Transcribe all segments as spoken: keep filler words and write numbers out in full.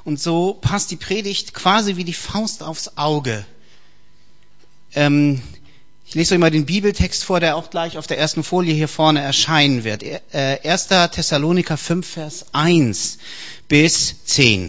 Und so passt die Predigt quasi wie die Faust aufs Auge. Ähm, ich lese euch mal den Bibeltext vor, der auch gleich auf der ersten Folie hier vorne erscheinen wird. Äh, erster Thessaloniker fünf, Vers eins bis zehn.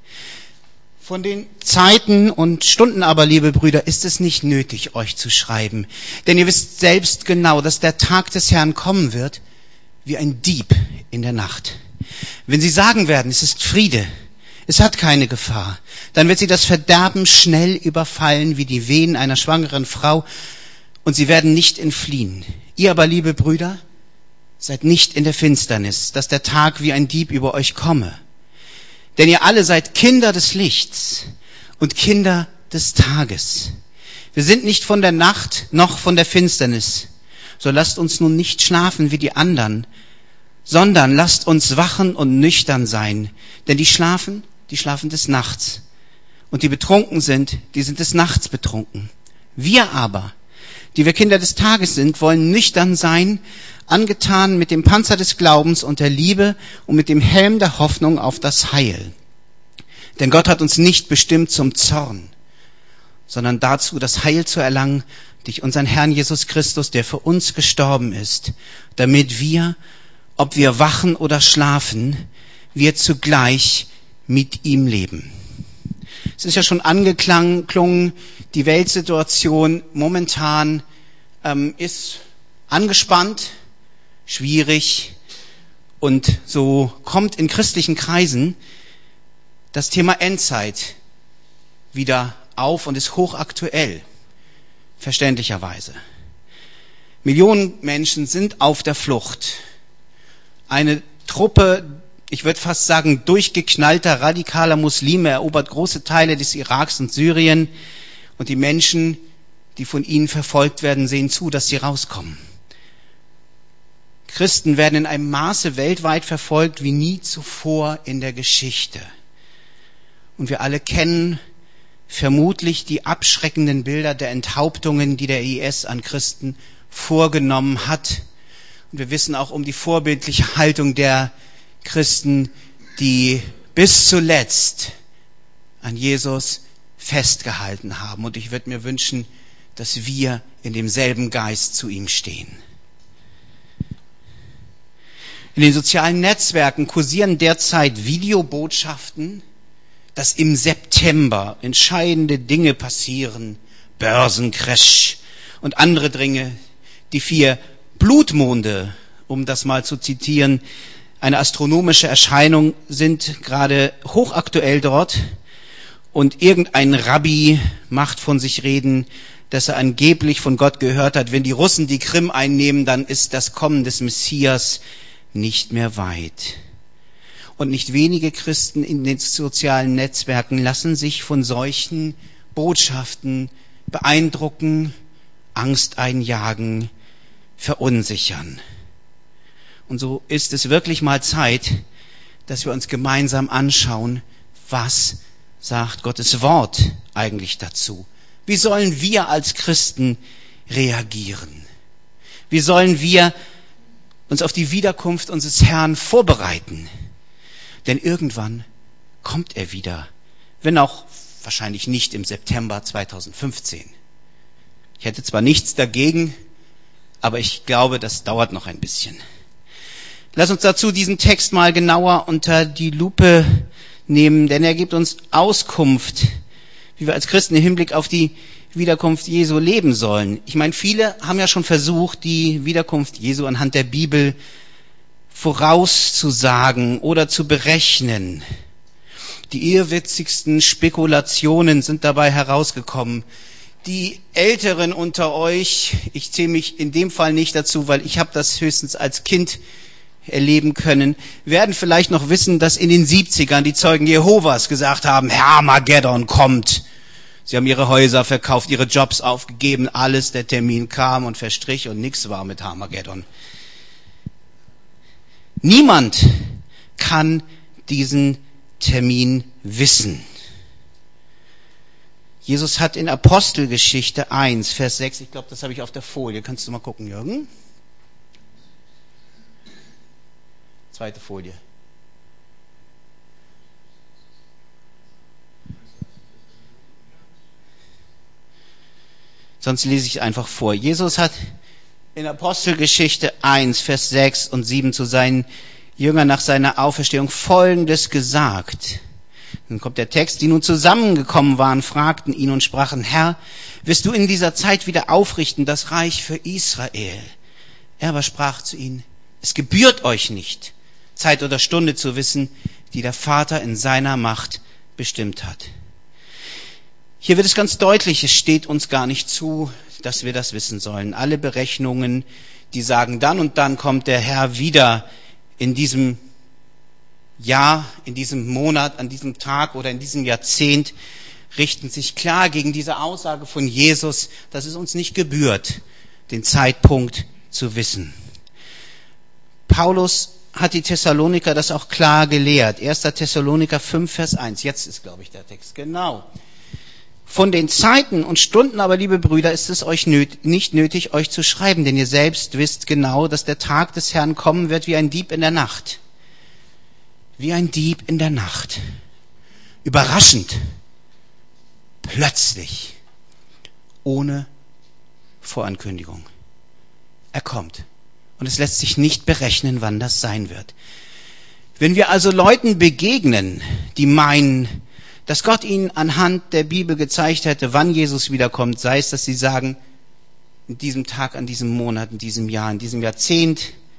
Von den Zeiten und Stunden aber, liebe Brüder, ist es nicht nötig, euch zu schreiben. Denn ihr wisst selbst genau, dass der Tag des Herrn kommen wird, wie ein Dieb in der Nacht. Wenn sie sagen werden, es ist Friede, es hat keine Gefahr, dann wird sie das Verderben schnell überfallen, wie die Wehen einer schwangeren Frau, und sie werden nicht entfliehen. Ihr aber, liebe Brüder, seid nicht in der Finsternis, dass der Tag wie ein Dieb über euch komme. Denn ihr alle seid Kinder des Lichts und Kinder des Tages. Wir sind nicht von der Nacht noch von der Finsternis. So lasst uns nun nicht schlafen wie die anderen, sondern lasst uns wachen und nüchtern sein. Denn die schlafen, die schlafen des Nachts. Und die betrunken sind, die sind des Nachts betrunken. Wir aber, die wir Kinder des Tages sind, wollen nüchtern sein, angetan mit dem Panzer des Glaubens und der Liebe und mit dem Helm der Hoffnung auf das Heil. Denn Gott hat uns nicht bestimmt zum Zorn, sondern dazu, das Heil zu erlangen durch unseren Herrn Jesus Christus, der für uns gestorben ist, damit wir, ob wir wachen oder schlafen, wir zugleich mit ihm leben. Es ist ja schon angeklungen, die Weltsituation momentan ähm, ist angespannt, schwierig, und so kommt in christlichen Kreisen das Thema Endzeit wieder auf und ist hochaktuell, verständlicherweise. Millionen Menschen sind auf der Flucht. Eine Truppe, ich würde fast sagen, durchgeknallter radikaler Muslime erobert große Teile des Iraks und Syrien, und die Menschen, die von ihnen verfolgt werden, sehen zu, dass sie rauskommen. Christen werden in einem Maße weltweit verfolgt wie nie zuvor in der Geschichte. Und wir alle kennen vermutlich die abschreckenden Bilder der Enthauptungen, die der I S an Christen vorgenommen hat. Und wir wissen auch um die vorbildliche Haltung der Christen, die bis zuletzt an Jesus festgehalten haben. Und ich würde mir wünschen, dass wir in demselben Geist zu ihm stehen. In den sozialen Netzwerken kursieren derzeit Videobotschaften, dass im September entscheidende Dinge passieren, Börsencrash und andere Dinge. Die vier Blutmonde, um das mal zu zitieren, eine astronomische Erscheinung, sind gerade hochaktuell dort, und irgendein Rabbi macht von sich reden, dass er angeblich von Gott gehört hat, wenn die Russen die Krim einnehmen, dann ist das Kommen des Messias nicht mehr weit. Und nicht wenige Christen in den sozialen Netzwerken lassen sich von solchen Botschaften beeindrucken, Angst einjagen, verunsichern. Und so ist es wirklich mal Zeit, dass wir uns gemeinsam anschauen, was sagt Gottes Wort eigentlich dazu? Wie sollen wir als Christen reagieren? Wie sollen wir uns auf die Wiederkunft unseres Herrn vorbereiten? Denn irgendwann kommt er wieder, wenn auch wahrscheinlich nicht im September zweitausendfünfzehn. Ich hätte zwar nichts dagegen, aber ich glaube, das dauert noch ein bisschen. Lass uns dazu diesen Text mal genauer unter die Lupe nehmen, denn er gibt uns Auskunft, wie wir als Christen im Hinblick auf die Wiederkunft Jesu leben sollen. Ich meine, viele haben ja schon versucht, die Wiederkunft Jesu anhand der Bibel vorauszusagen oder zu berechnen. Die irrwitzigsten Spekulationen sind dabei herausgekommen. Die Älteren unter euch, ich zähle mich in dem Fall nicht dazu, weil ich habe das höchstens als Kind erleben können, werden vielleicht noch wissen, dass in den siebzigern die Zeugen Jehovas gesagt haben, Herr Armageddon kommt. Sie haben ihre Häuser verkauft, ihre Jobs aufgegeben, alles, der Termin kam und verstrich und nichts war mit Armageddon. Niemand kann diesen Termin wissen. Jesus hat in Apostelgeschichte eins, Vers sechs, ich glaube, das habe ich auf der Folie. Kannst du mal gucken, Jürgen? Zweite Folie. Sonst lese ich einfach vor. Jesus hat in Apostelgeschichte eins, Vers sechs und sieben zu seinen Jüngern nach seiner Auferstehung Folgendes gesagt. Dann kommt der Text: Die nun zusammengekommen waren, fragten ihn und sprachen: Herr, wirst du in dieser Zeit wieder aufrichten das Reich für Israel? Er aber sprach zu ihnen: Es gebührt euch nicht, Zeit oder Stunde zu wissen, die der Vater in seiner Macht bestimmt hat. Hier wird es ganz deutlich, es steht uns gar nicht zu, dass wir das wissen sollen. Alle Berechnungen, die sagen, dann und dann kommt der Herr wieder in diesem Jahr, in diesem Monat, an diesem Tag oder in diesem Jahrzehnt, richten sich klar gegen diese Aussage von Jesus, dass es uns nicht gebührt, den Zeitpunkt zu wissen. Paulus hat die Thessaloniker das auch klar gelehrt. erster Thessaloniker fünf, Vers eins. Jetzt ist, glaube ich, der Text. Genau. Von den Zeiten und Stunden aber, liebe Brüder, ist es euch nöt- nicht nötig, euch zu schreiben, denn ihr selbst wisst genau, dass der Tag des Herrn kommen wird wie ein Dieb in der Nacht. Wie ein Dieb in der Nacht. Überraschend. Plötzlich. Ohne Vorankündigung. Er kommt. Und es lässt sich nicht berechnen, wann das sein wird. Wenn wir also Leuten begegnen, die meinen, dass Gott ihnen anhand der Bibel gezeigt hätte, wann Jesus wiederkommt, sei es, dass sie sagen, in diesem Tag, an diesem Monat, in diesem Jahr, in diesem Jahrzehnt,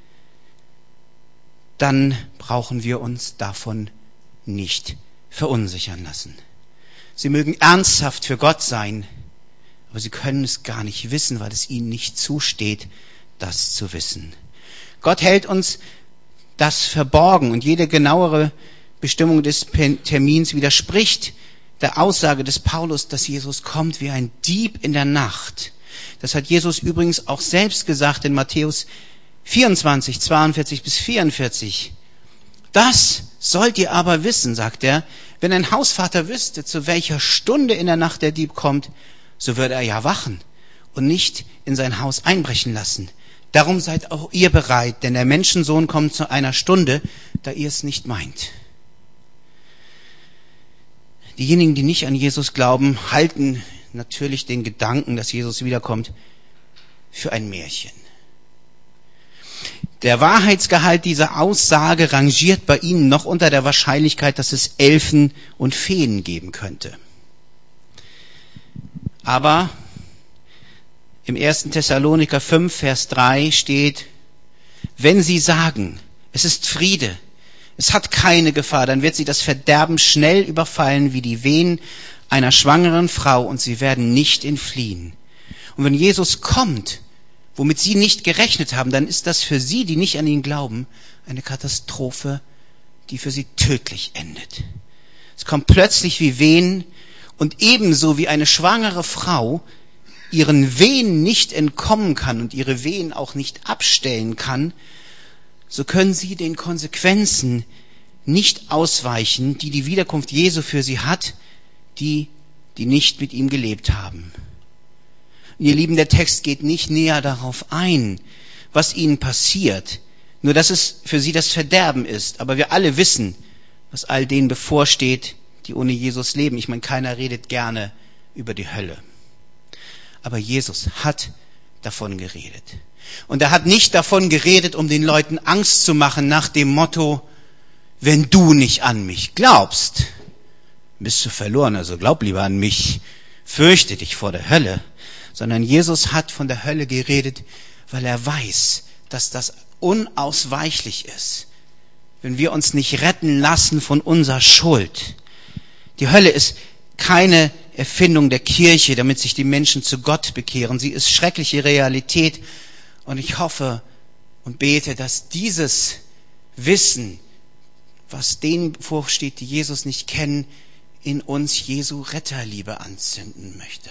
dann brauchen wir uns davon nicht verunsichern lassen. Sie mögen ernsthaft für Gott sein, aber sie können es gar nicht wissen, weil es ihnen nicht zusteht, das zu wissen. Gott hält uns das verborgen und jede genauere Bestimmung des Termins widerspricht der Aussage des Paulus, dass Jesus kommt wie ein Dieb in der Nacht. Das hat Jesus übrigens auch selbst gesagt in Matthäus vierundzwanzig, zweiundvierzig bis vierundvierzig. Das sollt ihr aber wissen, sagt er, wenn ein Hausvater wüsste, zu welcher Stunde in der Nacht der Dieb kommt, so würde er ja wachen und nicht in sein Haus einbrechen lassen. Darum seid auch ihr bereit, denn der Menschensohn kommt zu einer Stunde, da ihr es nicht meint. Diejenigen, die nicht an Jesus glauben, halten natürlich den Gedanken, dass Jesus wiederkommt, für ein Märchen. Der Wahrheitsgehalt dieser Aussage rangiert bei ihnen noch unter der Wahrscheinlichkeit, dass es Elfen und Feen geben könnte. Aber im ersten Thessaloniker fünf, Vers drei steht, wenn sie sagen, es ist Friede, es hat keine Gefahr, dann wird sie das Verderben schnell überfallen wie die Wehen einer schwangeren Frau und sie werden nicht entfliehen. Und wenn Jesus kommt, womit sie nicht gerechnet haben, dann ist das für sie, die nicht an ihn glauben, eine Katastrophe, die für sie tödlich endet. Es kommt plötzlich wie Wehen und ebenso wie eine schwangere Frau ihren Wehen nicht entkommen kann und ihre Wehen auch nicht abstellen kann, so können sie den Konsequenzen nicht ausweichen, die die Wiederkunft Jesu für sie hat, die, die nicht mit ihm gelebt haben. Ihr Lieben, der Text geht nicht näher darauf ein, was ihnen passiert, nur dass es für sie das Verderben ist. Aber wir alle wissen, was all denen bevorsteht, die ohne Jesus leben. Ich meine, keiner redet gerne über die Hölle. Aber Jesus hat davon geredet. Und er hat nicht davon geredet, um den Leuten Angst zu machen nach dem Motto, wenn du nicht an mich glaubst, bist du verloren, also glaub lieber an mich, fürchte dich vor der Hölle. Sondern Jesus hat von der Hölle geredet, weil er weiß, dass das unausweichlich ist, wenn wir uns nicht retten lassen von unserer Schuld. Die Hölle ist keine Erfindung der Kirche, damit sich die Menschen zu Gott bekehren. Sie ist schreckliche Realität. Und ich hoffe und bete, dass dieses Wissen, was denen bevorsteht, die Jesus nicht kennen, in uns Jesu Retterliebe anzünden möchte.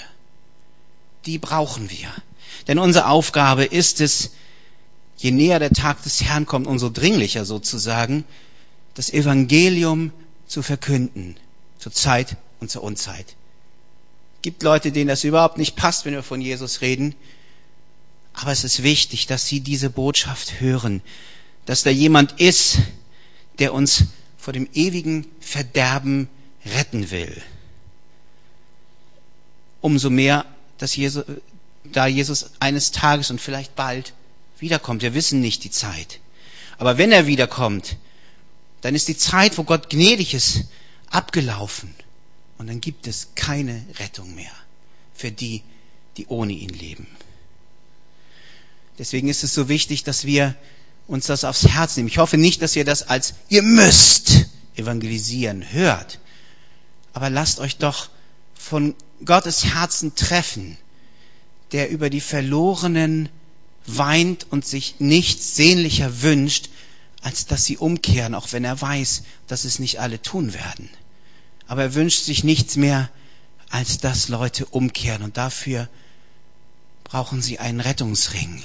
Die brauchen wir. Denn unsere Aufgabe ist es, je näher der Tag des Herrn kommt, umso dringlicher sozusagen, das Evangelium zu verkünden, zur Zeit und zur Unzeit. Es gibt Leute, denen das überhaupt nicht passt, wenn wir von Jesus reden. Aber es ist wichtig, dass sie diese Botschaft hören, dass da jemand ist, der uns vor dem ewigen Verderben retten will. Umso mehr, dass Jesus, da Jesus eines Tages und vielleicht bald wiederkommt. Wir wissen nicht die Zeit. Aber wenn er wiederkommt, dann ist die Zeit, wo Gott gnädig ist, abgelaufen. Und dann gibt es keine Rettung mehr für die, die ohne ihn leben. Deswegen ist es so wichtig, dass wir uns das aufs Herz nehmen. Ich hoffe nicht, dass ihr das als ihr müsst evangelisieren hört. Aber lasst euch doch von Gottes Herzen treffen, der über die Verlorenen weint und sich nichts sehnlicher wünscht, als dass sie umkehren, auch wenn er weiß, dass es nicht alle tun werden. Aber er wünscht sich nichts mehr, als dass Leute umkehren. Und dafür brauchen sie einen Rettungsring.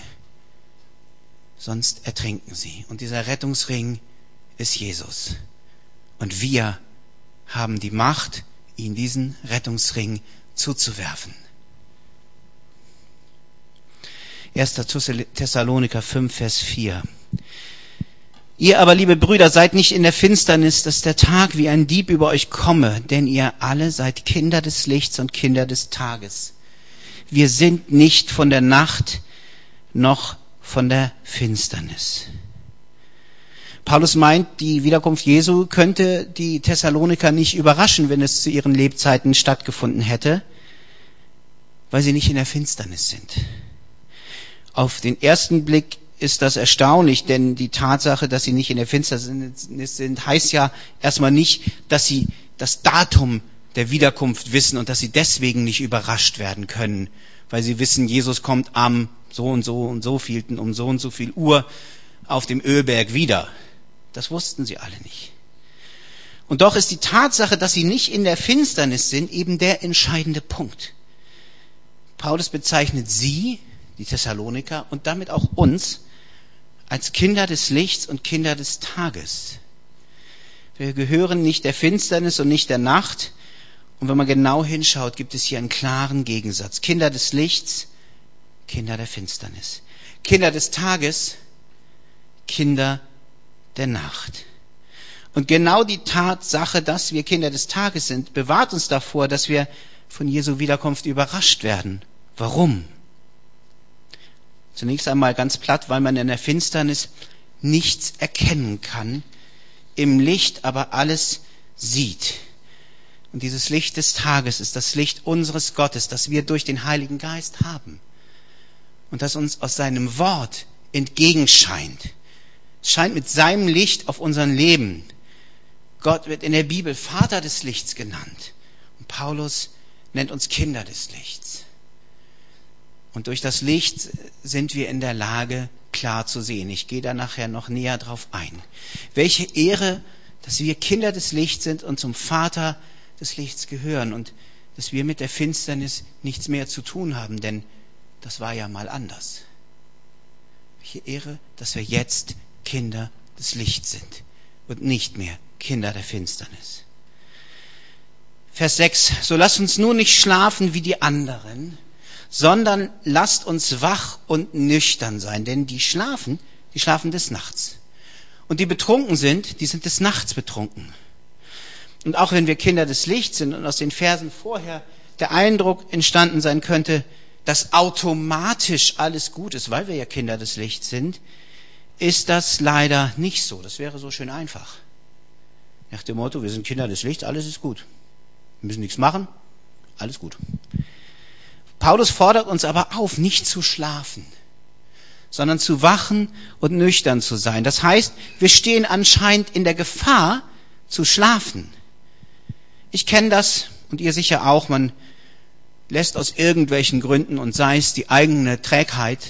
Sonst ertrinken sie. Und dieser Rettungsring ist Jesus. Und wir haben die Macht, ihn diesen Rettungsring zuzuwerfen. erster Thessaloniker fünf, Vers vier. Ihr aber, liebe Brüder, seid nicht in der Finsternis, dass der Tag wie ein Dieb über euch komme, denn ihr alle seid Kinder des Lichts und Kinder des Tages. Wir sind nicht von der Nacht noch von der Finsternis. Paulus meint, die Wiederkunft Jesu könnte die Thessaloniker nicht überraschen, wenn es zu ihren Lebzeiten stattgefunden hätte, weil sie nicht in der Finsternis sind. Auf den ersten Blick ist das erstaunlich, denn die Tatsache, dass sie nicht in der Finsternis sind, heißt ja erstmal nicht, dass sie das Datum der Wiederkunft wissen und dass sie deswegen nicht überrascht werden können, weil sie wissen, Jesus kommt am so und so und so vielten um so und so viel Uhr auf dem Ölberg wieder. Das wussten sie alle nicht. Und doch ist die Tatsache, dass sie nicht in der Finsternis sind, eben der entscheidende Punkt. Paulus bezeichnet sie, die Thessaloniker, und damit auch uns als Kinder des Lichts und Kinder des Tages. Wir gehören nicht der Finsternis und nicht der Nacht. Und wenn man genau hinschaut, gibt es hier einen klaren Gegensatz. Kinder des Lichts, Kinder der Finsternis. Kinder des Tages, Kinder der Nacht. Und genau die Tatsache, dass wir Kinder des Tages sind, bewahrt uns davor, dass wir von Jesu Wiederkunft überrascht werden. Warum? Zunächst einmal ganz platt, weil man in der Finsternis nichts erkennen kann, im Licht aber alles sieht. Und dieses Licht des Tages ist das Licht unseres Gottes, das wir durch den Heiligen Geist haben und das uns aus seinem Wort entgegenscheint. Es scheint mit seinem Licht auf unser Leben. Gott wird in der Bibel Vater des Lichts genannt und Paulus nennt uns Kinder des Lichts. Und durch das Licht sind wir in der Lage, klar zu sehen. Ich gehe da nachher noch näher drauf ein. Welche Ehre, dass wir Kinder des Lichts sind und zum Vater des Lichts gehören und dass wir mit der Finsternis nichts mehr zu tun haben, denn das war ja mal anders. Welche Ehre, dass wir jetzt Kinder des Lichts sind und nicht mehr Kinder der Finsternis. Vers sechs. So lasst uns nur nicht schlafen wie die anderen, sondern lasst uns wach und nüchtern sein, denn die schlafen, die schlafen des Nachts. Und die betrunken sind, die sind des Nachts betrunken. Und auch wenn wir Kinder des Lichts sind und aus den Versen vorher der Eindruck entstanden sein könnte, dass automatisch alles gut ist, weil wir ja Kinder des Lichts sind, ist das leider nicht so. Das wäre so schön einfach. Nach dem Motto, wir sind Kinder des Lichts, alles ist gut. Wir müssen nichts machen, alles gut. Paulus fordert uns aber auf, nicht zu schlafen, sondern zu wachen und nüchtern zu sein. Das heißt, wir stehen anscheinend in der Gefahr, zu schlafen. Ich kenne das und ihr sicher auch, man lässt aus irgendwelchen Gründen, und sei es die eigene Trägheit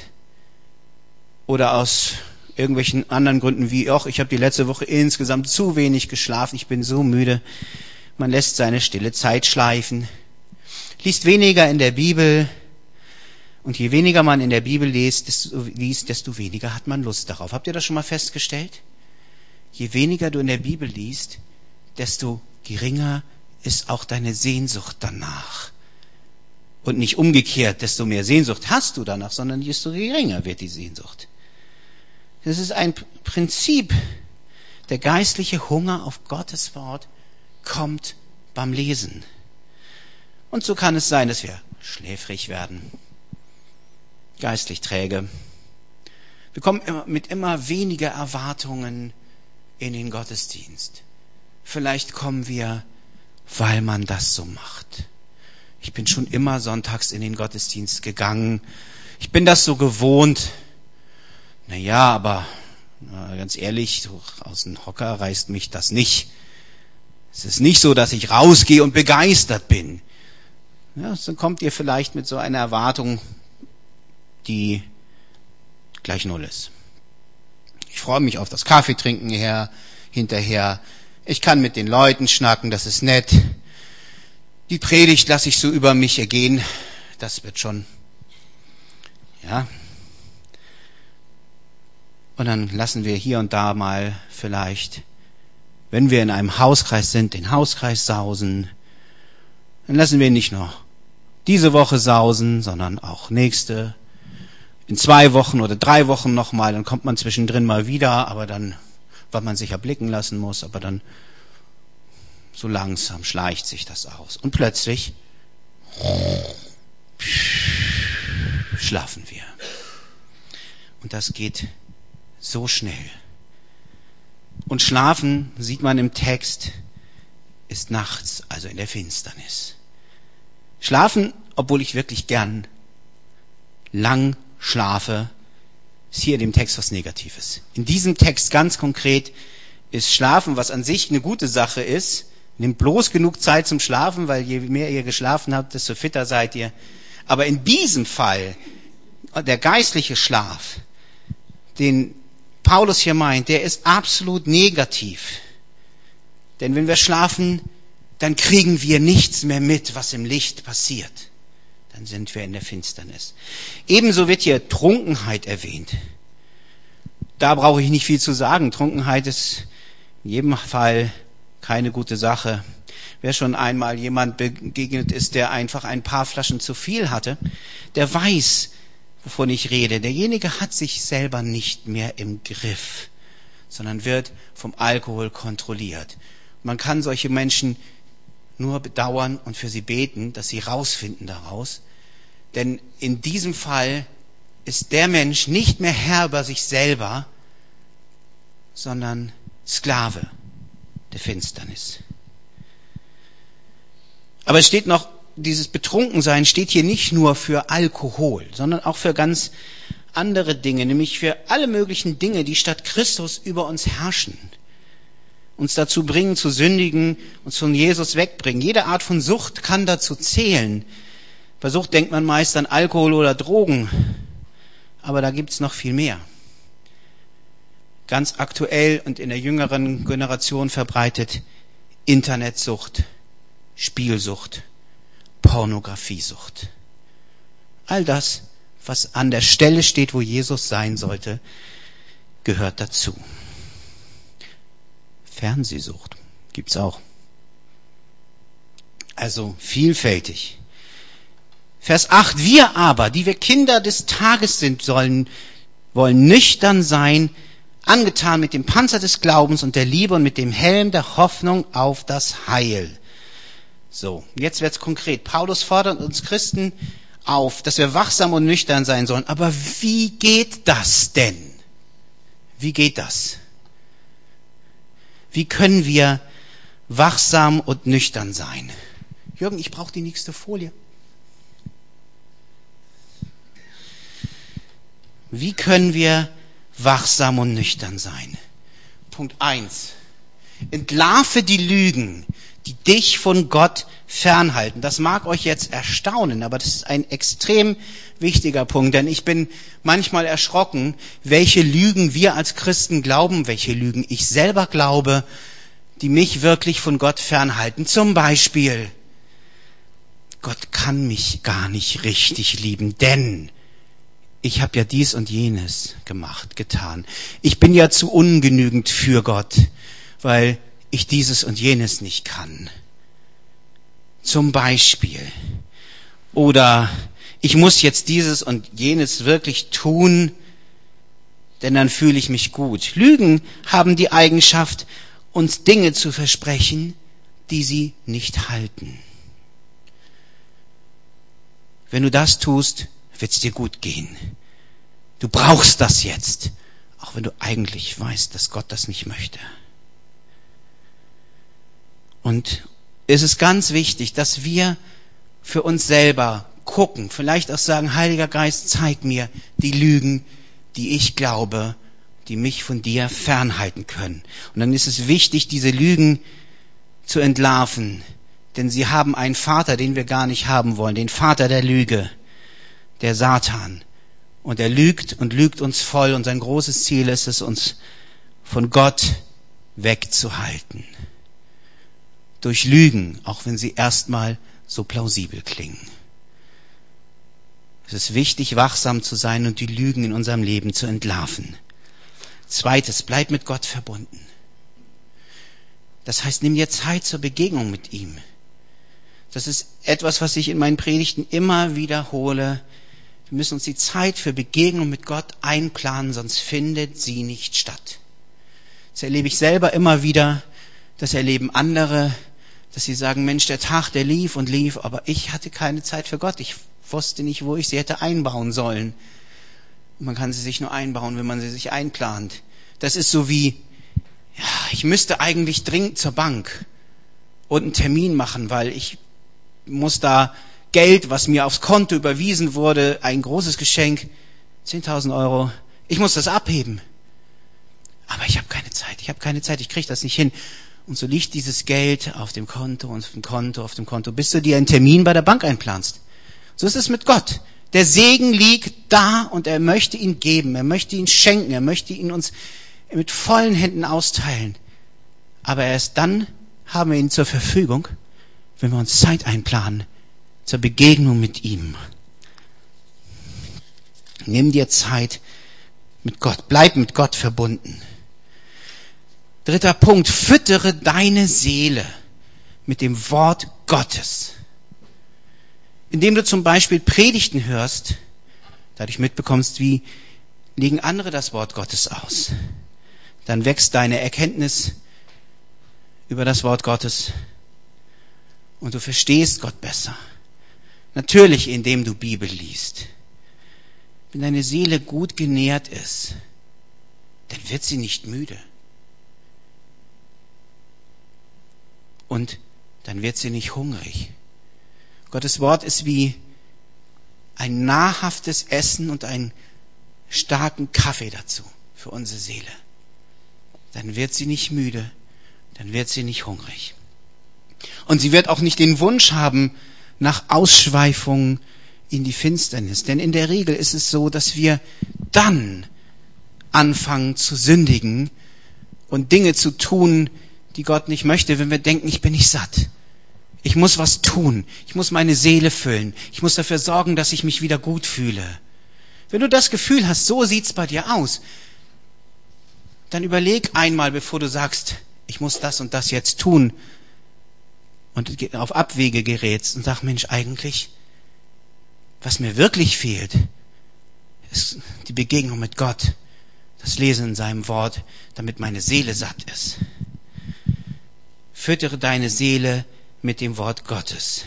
oder aus irgendwelchen anderen Gründen wie, ach, ich habe die letzte Woche insgesamt zu wenig geschlafen, ich bin so müde, man lässt seine stille Zeit schleifen, liest weniger in der Bibel, und je weniger man in der Bibel liest, desto, liest, desto weniger hat man Lust darauf. Habt ihr das schon mal festgestellt? Je weniger du in der Bibel liest, desto geringer ist auch deine Sehnsucht danach. Und nicht umgekehrt, desto mehr Sehnsucht hast du danach, sondern desto geringer wird die Sehnsucht. Das ist ein Prinzip. Der geistliche Hunger auf Gottes Wort kommt beim Lesen. Und so kann es sein, dass wir schläfrig werden. geistlich träge. Wir kommen immer, mit immer weniger Erwartungen in den Gottesdienst. Vielleicht kommen wir, weil man das so macht. Ich bin schon immer sonntags in den Gottesdienst gegangen. Ich bin das so gewohnt. Naja, aber na, ganz ehrlich, so aus dem Hocker reißt mich das nicht. Es ist nicht so, dass ich rausgehe und begeistert bin. Ja, dann kommt ihr vielleicht mit so einer Erwartung, die gleich null ist. Ich freue mich auf das Kaffeetrinken her, hinterher. Ich kann mit den Leuten schnacken, das ist nett. Die Predigt lasse ich so über mich ergehen. Das wird schon. Ja. Und dann lassen wir hier und da mal vielleicht, wenn wir in einem Hauskreis sind, den Hauskreis sausen. Dann lassen wir nicht nur diese Woche sausen, sondern auch nächste. In zwei Wochen oder drei Wochen nochmal, dann kommt man zwischendrin mal wieder, aber dann, weil man sich ja blicken lassen muss, aber dann so langsam schleicht sich das aus. Und plötzlich schlafen wir. Und das geht so schnell. Und schlafen, sieht man im Text, ist nachts, also in der Finsternis. Schlafen, obwohl ich wirklich gern lang schlafe, ist hier in dem Text was Negatives. In diesem Text ganz konkret ist Schlafen, was an sich eine gute Sache ist. Nehmt bloß genug Zeit zum Schlafen, weil je mehr ihr geschlafen habt, desto fitter seid ihr. Aber in diesem Fall, der geistliche Schlaf, den Paulus hier meint, der ist absolut negativ. Denn wenn wir schlafen, dann kriegen wir nichts mehr mit, was im Licht passiert. Dann sind wir in der Finsternis. Ebenso wird hier Trunkenheit erwähnt. Da brauche ich nicht viel zu sagen. Trunkenheit ist in jedem Fall keine gute Sache. Wer schon einmal jemand begegnet ist, der einfach ein paar Flaschen zu viel hatte, der weiß, wovon ich rede. Derjenige hat sich selber nicht mehr im Griff, sondern wird vom Alkohol kontrolliert. Man kann solche Menschen nur bedauern und für sie beten, dass sie rausfinden daraus. Denn in diesem Fall ist der Mensch nicht mehr Herr über sich selber, sondern Sklave der Finsternis. Aber es steht noch, dieses Betrunkensein steht hier nicht nur für Alkohol, sondern auch für ganz andere Dinge, nämlich für alle möglichen Dinge, die statt Christus über uns herrschen. Uns dazu bringen, zu sündigen, uns von Jesus wegbringen. Jede Art von Sucht kann dazu zählen. Bei Sucht denkt man meist an Alkohol oder Drogen, aber da gibt's noch viel mehr. Ganz aktuell und in der jüngeren Generation verbreitet Internetsucht, Spielsucht, Pornografiesucht. All das, was an der Stelle steht, wo Jesus sein sollte, gehört dazu. Fernsehsucht gibt's auch. Also vielfältig. Vers acht. Wir aber, die wir Kinder des Tages sind, sollen, wollen nüchtern sein, angetan mit dem Panzer des Glaubens und der Liebe und mit dem Helm der Hoffnung auf das Heil. So, jetzt wird's konkret. Paulus fordert uns Christen auf, dass wir wachsam und nüchtern sein sollen. Aber wie geht das denn? Wie geht das? Wie können wir wachsam und nüchtern sein? Jürgen, ich brauche die nächste Folie. Wie können wir wachsam und nüchtern sein? Punkt eins. Entlarve die Lügen, die dich von Gott fernhalten. Das mag euch jetzt erstaunen, aber das ist ein extrem wichtiger Punkt, denn ich bin manchmal erschrocken, welche Lügen wir als Christen glauben, welche Lügen ich selber glaube, die mich wirklich von Gott fernhalten. Zum Beispiel, Gott kann mich gar nicht richtig lieben, denn ich habe ja dies und jenes gemacht, getan. Ich bin ja zu ungenügend für Gott, weil ich dieses und jenes nicht kann. Zum Beispiel. Oder ich muss jetzt dieses und jenes wirklich tun, denn dann fühle ich mich gut. Lügen haben die Eigenschaft, uns Dinge zu versprechen, die sie nicht halten. Wenn du das tust, wird es dir gut gehen. Du brauchst das jetzt, auch wenn du eigentlich weißt, dass Gott das nicht möchte. Und es ist ganz wichtig, dass wir für uns selber gucken, vielleicht auch sagen, Heiliger Geist, zeig mir die Lügen, die ich glaube, die mich von dir fernhalten können. Und dann ist es wichtig, diese Lügen zu entlarven, denn sie haben einen Vater, den wir gar nicht haben wollen, den Vater der Lüge, der Satan. Und er lügt und lügt uns voll und sein großes Ziel ist es, uns von Gott wegzuhalten. Durch Lügen, auch wenn sie erstmal so plausibel klingen. Es ist wichtig, wachsam zu sein und die Lügen in unserem Leben zu entlarven. Zweites, bleib mit Gott verbunden. Das heißt, nimm dir Zeit zur Begegnung mit ihm. Das ist etwas, was ich in meinen Predigten immer wiederhole. Wir müssen uns die Zeit für Begegnung mit Gott einplanen, sonst findet sie nicht statt. Das erlebe ich selber immer wieder, das erleben andere, dass sie sagen, Mensch, der Tag, der lief und lief, aber ich hatte keine Zeit für Gott. Ich wusste nicht, wo ich sie hätte einbauen sollen. Man kann sie sich nur einbauen, wenn man sie sich einplant. Das ist so wie, ja, ich müsste eigentlich dringend zur Bank und einen Termin machen, weil ich muss da Geld, was mir aufs Konto überwiesen wurde, ein großes Geschenk, zehntausend Euro, ich muss das abheben. Aber ich habe keine Zeit, ich habe keine Zeit, ich kriege das nicht hin. Und so liegt dieses Geld auf dem Konto und auf dem Konto, auf dem Konto, bis du dir einen Termin bei der Bank einplanst. So ist es mit Gott. Der Segen liegt da und er möchte ihn geben, er möchte ihn schenken, er möchte ihn uns mit vollen Händen austeilen. Aber erst dann haben wir ihn zur Verfügung, wenn wir uns Zeit einplanen zur Begegnung mit ihm. Nimm dir Zeit mit Gott, bleib mit Gott verbunden. Dritter Punkt, füttere deine Seele mit dem Wort Gottes. Indem du zum Beispiel Predigten hörst, dadurch mitbekommst, wie legen andere das Wort Gottes aus. Dann wächst deine Erkenntnis über das Wort Gottes und du verstehst Gott besser. Natürlich, indem du Bibel liest. Wenn deine Seele gut genährt ist, dann wird sie nicht müde. Und dann wird sie nicht hungrig. Gottes Wort ist wie ein nahrhaftes Essen und einen starken Kaffee dazu für unsere Seele. Dann wird sie nicht müde, dann wird sie nicht hungrig. Und sie wird auch nicht den Wunsch haben nach Ausschweifung in die Finsternis. Denn in der Regel ist es so, dass wir dann anfangen zu sündigen und Dinge zu tun, die Gott nicht möchte, wenn wir denken, ich bin nicht satt. Ich muss was tun. Ich muss meine Seele füllen. Ich muss dafür sorgen, dass ich mich wieder gut fühle. Wenn du das Gefühl hast, so sieht's bei dir aus, dann überleg einmal, bevor du sagst, ich muss das und das jetzt tun und auf Abwege gerätst und sag, Mensch, eigentlich, was mir wirklich fehlt, ist die Begegnung mit Gott, das Lesen in seinem Wort, damit meine Seele satt ist. Füttere deine Seele mit dem Wort Gottes.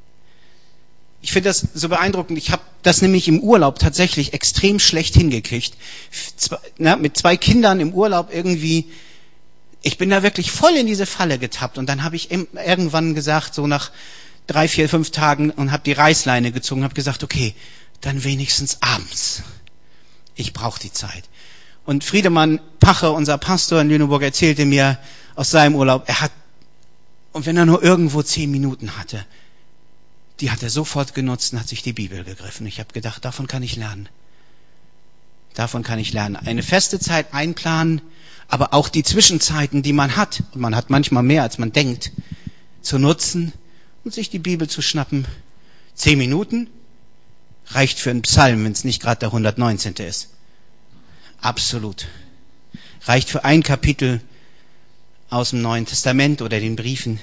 Ich finde das so beeindruckend. Ich habe das nämlich im Urlaub tatsächlich extrem schlecht hingekriegt. Zwei, na, mit zwei Kindern im Urlaub irgendwie, ich bin da wirklich voll in diese Falle getappt. Und dann habe ich irgendwann gesagt, so nach drei, vier, fünf Tagen, und habe die Reißleine gezogen, habe gesagt, okay, dann wenigstens abends. Ich brauche die Zeit. Und Friedemann Pache, unser Pastor in Lüneburg, erzählte mir aus seinem Urlaub, er hat, und wenn er nur irgendwo zehn Minuten hatte, die hat er sofort genutzt und hat sich die Bibel gegriffen. Ich habe gedacht, davon kann ich lernen. Davon kann ich lernen. Eine feste Zeit einplanen, aber auch die Zwischenzeiten, die man hat, und man hat manchmal mehr, als man denkt, zu nutzen und sich die Bibel zu schnappen. Zehn Minuten reicht für einen Psalm, wenn es nicht gerade der hundertneunzehnte ist. Absolut. Reicht für ein Kapitel aus dem Neuen Testament oder den Briefen.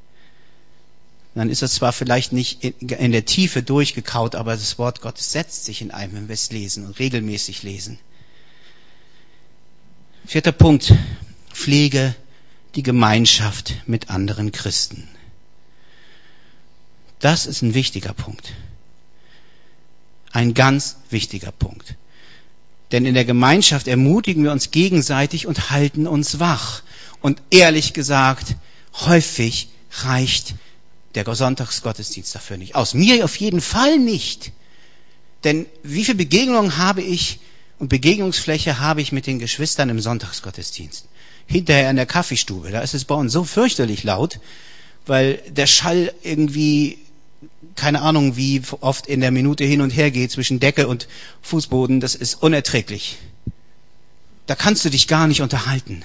Dann ist es zwar vielleicht nicht in der Tiefe durchgekaut, aber das Wort Gottes setzt sich in einem, wenn wir es lesen und regelmäßig lesen. Vierter Punkt. Pflege die Gemeinschaft mit anderen Christen. Das ist ein wichtiger Punkt. ein ganz wichtiger Punkt. Denn in der Gemeinschaft ermutigen wir uns gegenseitig und halten uns wach. Und ehrlich gesagt, häufig reicht der Sonntagsgottesdienst dafür nicht aus. Mir auf jeden Fall nicht. Denn wie viele Begegnungen habe ich und Begegnungsfläche habe ich mit den Geschwistern im Sonntagsgottesdienst? Hinterher in der Kaffeestube, da ist es bei uns so fürchterlich laut, weil der Schall irgendwie, keine Ahnung, wie oft in der Minute hin und her geht zwischen Decke und Fußboden, das ist unerträglich. Da kannst du dich gar nicht unterhalten.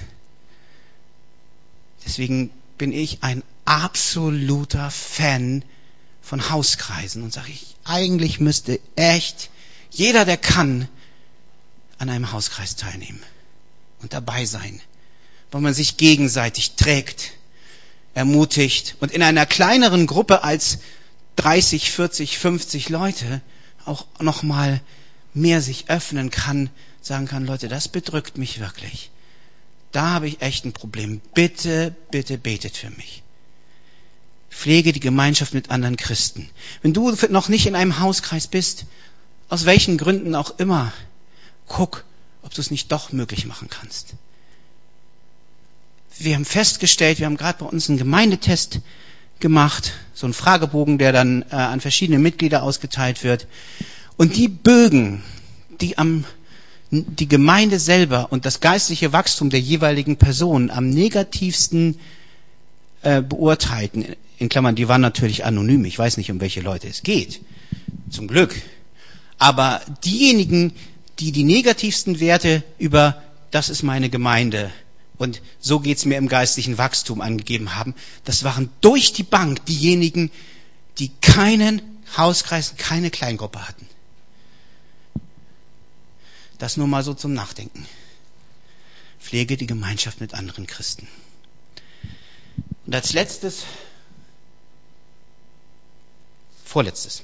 Deswegen bin ich ein absoluter Fan von Hauskreisen und sage ich, eigentlich müsste echt jeder, der kann, an einem Hauskreis teilnehmen und dabei sein, wo man sich gegenseitig trägt, ermutigt und in einer kleineren Gruppe als dreißig, vierzig, fünfzig Leute auch noch mal mehr sich öffnen kann, sagen kann, Leute, das bedrückt mich wirklich. Da habe ich echt ein Problem. Bitte, bitte betet für mich. Pflege die Gemeinschaft mit anderen Christen. Wenn du noch nicht in einem Hauskreis bist, aus welchen Gründen auch immer, guck, ob du es nicht doch möglich machen kannst. Wir haben festgestellt, wir haben gerade bei uns einen Gemeindetest gemacht, so einen Fragebogen, der dann äh, an verschiedene Mitglieder ausgeteilt wird. Und die Bögen, die am die Gemeinde selber und das geistliche Wachstum der jeweiligen Person am negativsten äh, beurteilten, in Klammern, die waren natürlich anonym, ich weiß nicht, um welche Leute es geht, zum Glück. Aber diejenigen, die die negativsten Werte über, das ist meine Gemeinde und so geht's mir im geistlichen Wachstum angegeben haben, das waren durch die Bank diejenigen, die keinen Hauskreis, keine Kleingruppe hatten. Das nur mal so zum Nachdenken. Pflege die Gemeinschaft mit anderen Christen. Und als letztes, vorletztes,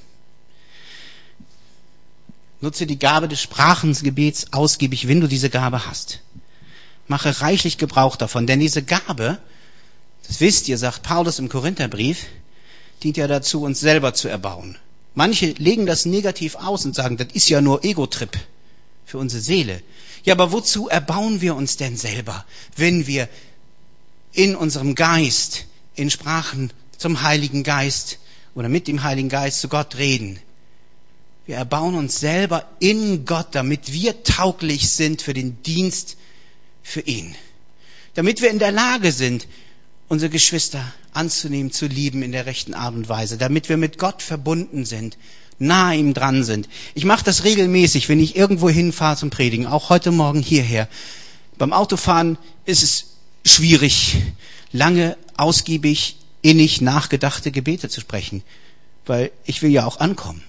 nutze die Gabe des Sprachengebets ausgiebig, wenn du diese Gabe hast. Mache reichlich Gebrauch davon, denn diese Gabe, das wisst ihr, sagt Paulus im Korintherbrief, dient ja dazu, uns selber zu erbauen. Manche legen das negativ aus und sagen, das ist ja nur Ego-Trip für unsere Seele. Ja, aber wozu erbauen wir uns denn selber, wenn wir in unserem Geist, in Sprachen zum Heiligen Geist oder mit dem Heiligen Geist zu Gott reden? Wir erbauen uns selber in Gott, damit wir tauglich sind für den Dienst für ihn. Damit wir in der Lage sind, unsere Geschwister anzunehmen, zu lieben in der rechten Art und Weise. Damit wir mit Gott verbunden sind, nahe ihm dran sind. Ich mache das regelmäßig, wenn ich irgendwo hinfahre zum Predigen, auch heute Morgen hierher. Beim Autofahren ist es schwierig, lange, ausgiebig, innig nachgedachte Gebete zu sprechen, weil ich will ja auch ankommen.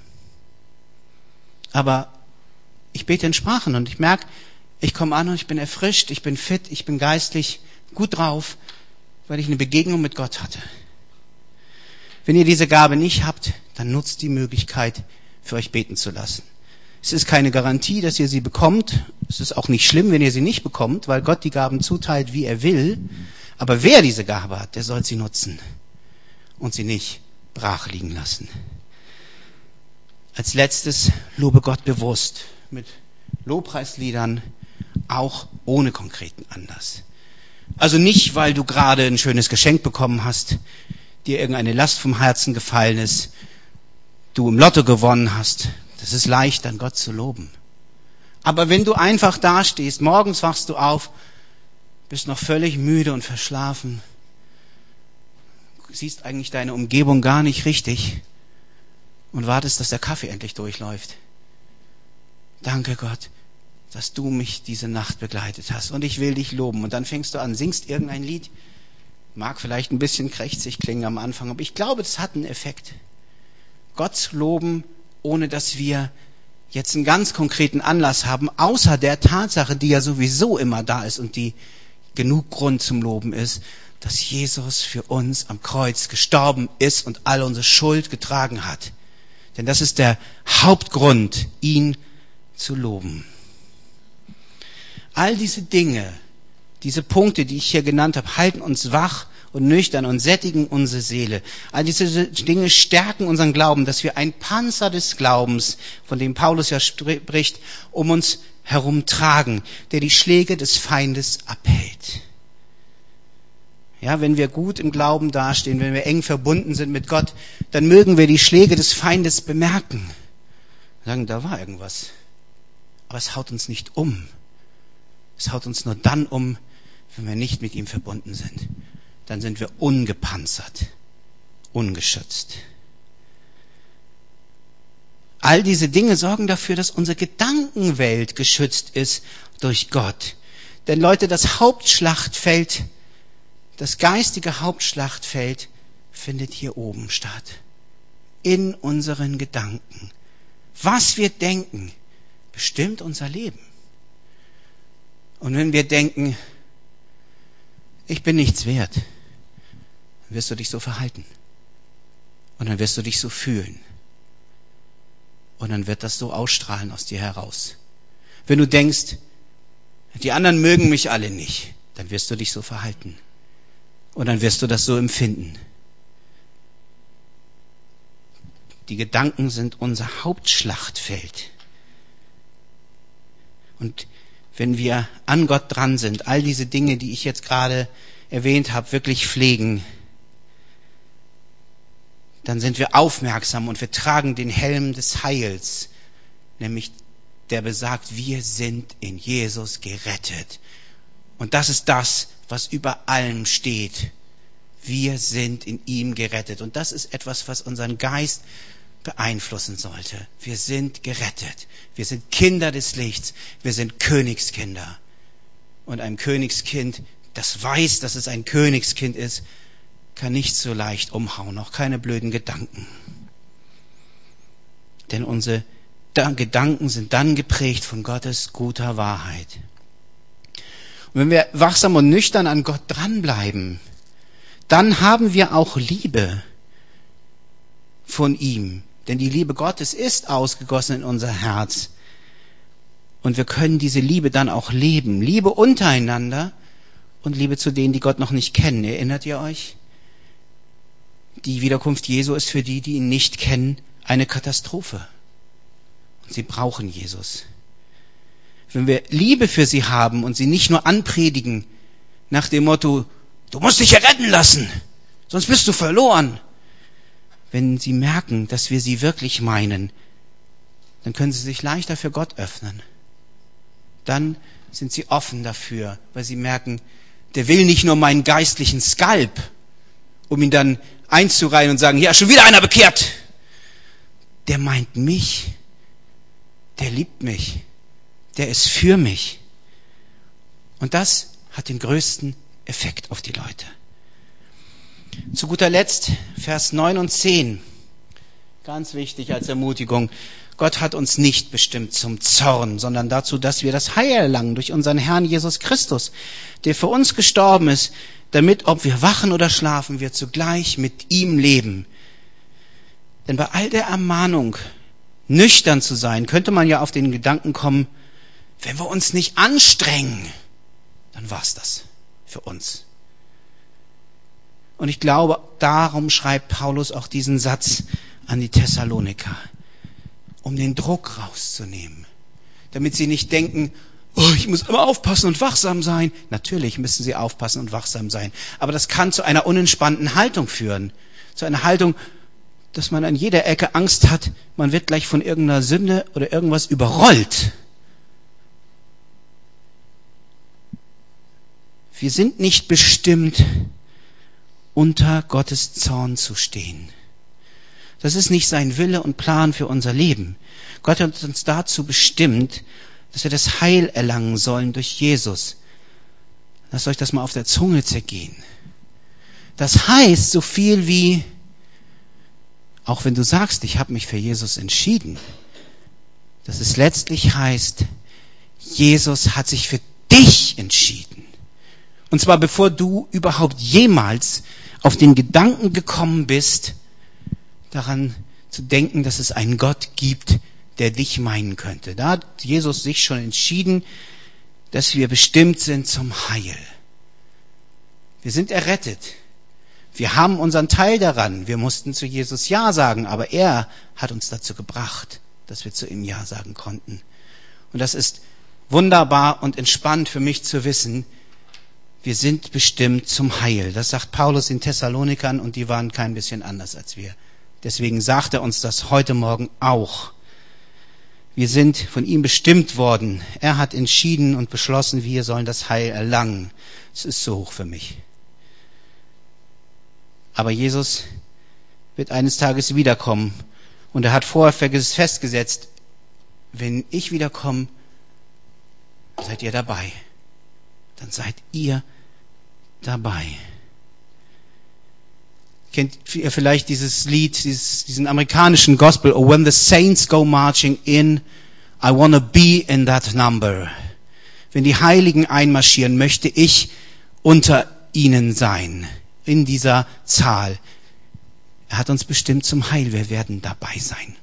Aber ich bete in Sprachen und ich merke, ich komme an und ich bin erfrischt, ich bin fit, ich bin geistlich gut drauf, weil ich eine Begegnung mit Gott hatte. Wenn ihr diese Gabe nicht habt, dann nutzt die Möglichkeit, für euch beten zu lassen. Es ist keine Garantie, dass ihr sie bekommt. Es ist auch nicht schlimm, wenn ihr sie nicht bekommt, weil Gott die Gaben zuteilt, wie er will. Aber wer diese Gabe hat, der soll sie nutzen und sie nicht brach liegen lassen. Als letztes, lobe Gott bewusst mit Lobpreisliedern, auch ohne konkreten Anlass. Also nicht, weil du gerade ein schönes Geschenk bekommen hast, dir irgendeine Last vom Herzen gefallen ist, du im Lotto gewonnen hast. Das ist leicht, dann Gott zu loben. Aber wenn du einfach dastehst, morgens wachst du auf, bist noch völlig müde und verschlafen, siehst eigentlich deine Umgebung gar nicht richtig und wartest, dass der Kaffee endlich durchläuft. Danke Gott, dass du mich diese Nacht begleitet hast und ich will dich loben. Und dann fängst du an, singst irgendein Lied, mag vielleicht ein bisschen krächzig klingen am Anfang, aber ich glaube, das hat einen Effekt. Gott zu loben, ohne dass wir jetzt einen ganz konkreten Anlass haben, außer der Tatsache, die ja sowieso immer da ist und die genug Grund zum Loben ist, dass Jesus für uns am Kreuz gestorben ist und all unsere Schuld getragen hat. Denn das ist der Hauptgrund, ihn zu loben. All diese Dinge, diese Punkte, die ich hier genannt habe, halten uns wach und nüchtern und sättigen unsere Seele. All diese Dinge stärken unseren Glauben, dass wir ein Panzer des Glaubens, von dem Paulus ja spricht, um uns herum tragen, der die Schläge des Feindes abhält. Ja, wenn wir gut im Glauben dastehen, wenn wir eng verbunden sind mit Gott, dann mögen wir die Schläge des Feindes bemerken. Sagen, da war irgendwas. Aber es haut uns nicht um. Es haut uns nur dann um, wenn wir nicht mit ihm verbunden sind. Dann sind wir ungepanzert, ungeschützt. All diese Dinge sorgen dafür, dass unsere Gedankenwelt geschützt ist durch Gott. Denn Leute, das Hauptschlachtfeld, das geistige Hauptschlachtfeld findet hier oben statt. In unseren Gedanken. Was wir denken, bestimmt unser Leben. Und wenn wir denken, ich bin nichts wert, dann wirst du dich so verhalten. Und dann wirst du dich so fühlen. Und dann wird das so ausstrahlen aus dir heraus. Wenn du denkst, die anderen mögen mich alle nicht, dann wirst du dich so verhalten. Und dann wirst du das so empfinden. Die Gedanken sind unser Hauptschlachtfeld. Und wenn wir an Gott dran sind, all diese Dinge, die ich jetzt gerade erwähnt habe, wirklich pflegen, dann sind wir aufmerksam und wir tragen den Helm des Heils, nämlich der besagt, wir sind in Jesus gerettet. Und das ist das, was über allem steht. Wir sind in ihm gerettet. Und das ist etwas, was unseren Geist beeinflussen sollte. Wir sind gerettet. Wir sind Kinder des Lichts. Wir sind Königskinder. Und ein Königskind, das weiß, dass es ein Königskind ist, kann nicht so leicht umhauen, auch keine blöden Gedanken. Denn unsere Gedanken sind dann geprägt von Gottes guter Wahrheit. Und wenn wir wachsam und nüchtern an Gott dranbleiben, dann haben wir auch Liebe von ihm. Denn die Liebe Gottes ist ausgegossen in unser Herz. Und wir können diese Liebe dann auch leben. Liebe untereinander und Liebe zu denen, die Gott noch nicht kennen. Erinnert ihr euch? Die Wiederkunft Jesu ist für die, die ihn nicht kennen, eine Katastrophe. Und sie brauchen Jesus. Wenn wir Liebe für sie haben und sie nicht nur anpredigen nach dem Motto, du musst dich ja retten lassen, sonst bist du verloren. Wenn sie merken, dass wir sie wirklich meinen, dann können sie sich leichter für Gott öffnen. Dann sind sie offen dafür, weil sie merken, der will nicht nur meinen geistlichen Skalp, um ihn dann einzureihen und sagen, ja, schon wieder einer bekehrt. Der meint mich, der liebt mich, der ist für mich. Und das hat den größten Effekt auf die Leute. Zu guter Letzt, Vers neun und zehn. Ganz wichtig als Ermutigung. Gott hat uns nicht bestimmt zum Zorn, sondern dazu, dass wir das Heil erlangen durch unseren Herrn Jesus Christus, der für uns gestorben ist, damit, ob wir wachen oder schlafen, wir zugleich mit ihm leben. Denn bei all der Ermahnung, nüchtern zu sein, könnte man ja auf den Gedanken kommen, wenn wir uns nicht anstrengen, dann war's das für uns. Und ich glaube, darum schreibt Paulus auch diesen Satz an die Thessaloniker, um den Druck rauszunehmen, damit sie nicht denken, oh, ich muss immer aufpassen und wachsam sein. Natürlich müssen sie aufpassen und wachsam sein, aber das kann zu einer unentspannten Haltung führen, zu einer Haltung, dass man an jeder Ecke Angst hat, man wird gleich von irgendeiner Sünde oder irgendwas überrollt. Wir sind nicht bestimmt, unter Gottes Zorn zu stehen. Das ist nicht sein Wille und Plan für unser Leben. Gott hat uns dazu bestimmt, dass wir das Heil erlangen sollen durch Jesus. Lasst euch das mal auf der Zunge zergehen. Das heißt so viel wie, auch wenn du sagst, ich habe mich für Jesus entschieden, dass es letztlich heißt, Jesus hat sich für dich entschieden. Und zwar bevor du überhaupt jemals auf den Gedanken gekommen bist, daran zu denken, dass es einen Gott gibt, der dich meinen könnte. Da hat Jesus sich schon entschieden, dass wir bestimmt sind zum Heil. Wir sind errettet. Wir haben unseren Teil daran. Wir mussten zu Jesus Ja sagen, aber er hat uns dazu gebracht, dass wir zu ihm Ja sagen konnten. Und das ist wunderbar und entspannt für mich zu wissen, wir sind bestimmt zum Heil. Das sagt Paulus den Thessalonikern und die waren kein bisschen anders als wir. Deswegen sagt er uns das heute Morgen auch. Wir sind von ihm bestimmt worden. Er hat entschieden und beschlossen, wir sollen das Heil erlangen. Es ist so hoch für mich. Aber Jesus wird eines Tages wiederkommen. Und er hat vorher festgesetzt, wenn ich wiederkomme, seid ihr dabei. Dann seid ihr dabei. Kennt ihr vielleicht dieses Lied, dieses, diesen amerikanischen Gospel, Oh, when the saints go marching in, I wanna be in that number. Wenn die Heiligen einmarschieren, möchte ich unter ihnen sein. In dieser Zahl. Er hat uns bestimmt zum Heil. Wir werden dabei sein.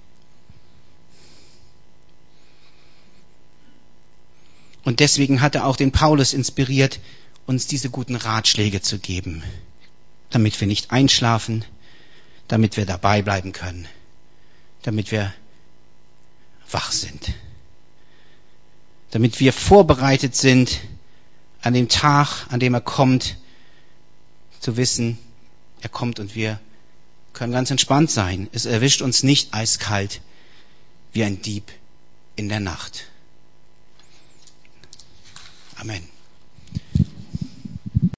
Und deswegen hat er auch den Paulus inspiriert, uns diese guten Ratschläge zu geben, damit wir nicht einschlafen, damit wir dabei bleiben können, damit wir wach sind, damit wir vorbereitet sind, an dem Tag, an dem er kommt, zu wissen, er kommt und wir können ganz entspannt sein. Es erwischt uns nicht eiskalt wie ein Dieb in der Nacht. Amen.